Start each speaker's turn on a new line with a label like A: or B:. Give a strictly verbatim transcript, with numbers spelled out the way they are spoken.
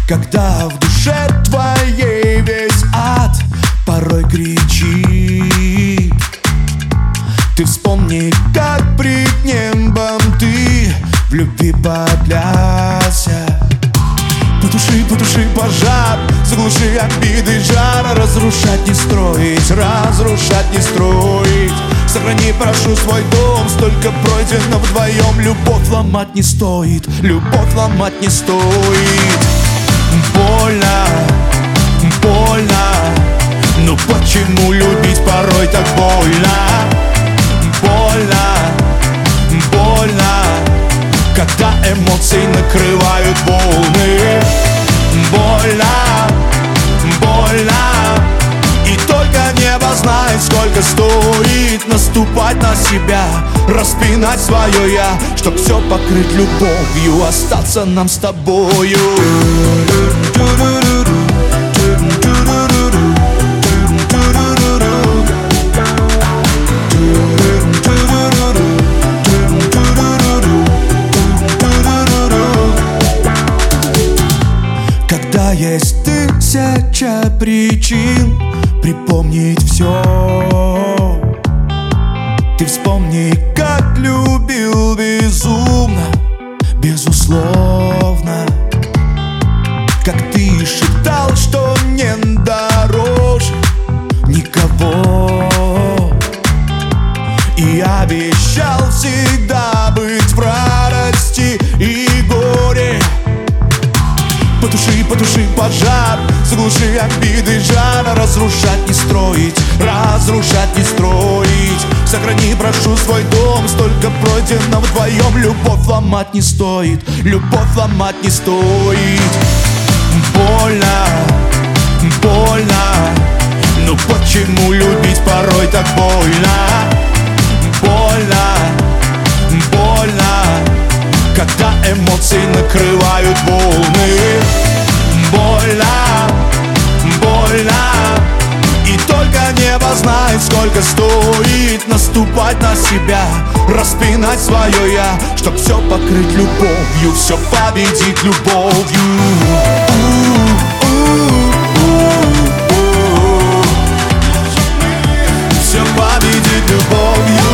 A: Когда в душе твоей весь ад порой кричит, ты вспомни, как пред небом ты в любви подлялся. Потуши, потуши пожар, заглуши обиды жара. Разрушать не строить, разрушать не строить. Сохрани, прошу, свой дом, столько пройдено вдвоем. Любовь ломать не стоит, любовь ломать не стоит. Больно, больно, но почему любить порой так больно? Больно, больно, когда эмоции накрывают волны. Больно, больно, и только небо знает, сколько стоит наступать на себя, распинать свое я, чтоб все покрыть любовью, остаться нам с тобою. Когда есть тысяча причин припомнить все, ты вспомни, как любил безумно, безусловно. Как ты считал, что не дороже никого, и обещал всегда быть в радости и горе. Потуши, потуши пожар, заглуши обиды жара. Разрушать не строить, разрушать не строить. Сохрани, прошу, свой дом, столько пройдено вдвоем. Любовь ломать не стоит, любовь ломать не стоит. Больно, больно, но почему любить порой так больно? Больно, больно, когда эмоции накрывают волны. Больно, больно, и только небо знает, сколько стоит наступать на себя, распинать свое я, чтоб все покрыть любовью, все победить любовью. Все победить любовью.